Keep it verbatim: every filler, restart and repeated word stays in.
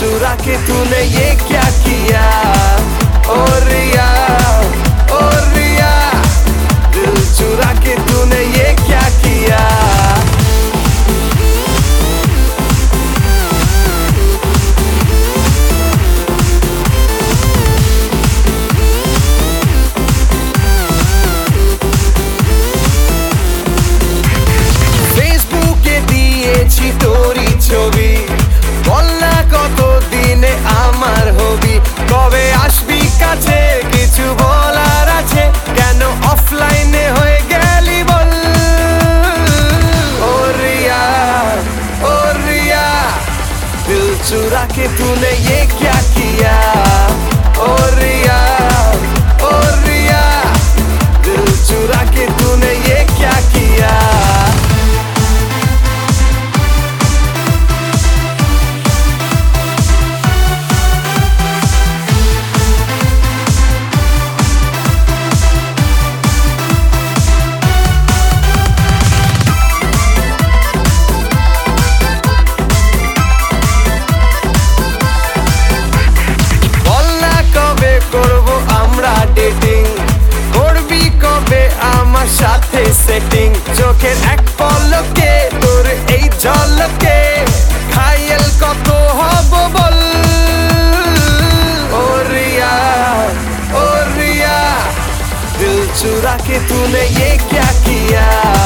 चुरा के तूने ये क्या किया ओ रिया ओ रिया, दिल चुरा के तूने ये क्या किया। फेसबुके दिएছি তোরই ছবি, বল না কত দিনে আমার হবি, কবে আসবি কাছে কিছু বলার আছে, কেন অফলাইনে হয়ে গেলি বল। ও রিয়া ও রিয়া, दिल चुरा के तूने ये क्या किया ओ रिया ओ रिया, दिल चुरा के तूने ये क्या किया। করবো আমরা ডেটিং, করবি কবে আমার সাথে সেটিং, চোখের এক পলকে তোর এই ঝলকে ঘায়েল কত হব বল। ও রিয়া ও রিয়া, दिल चुरा के तूने ये क्या किया।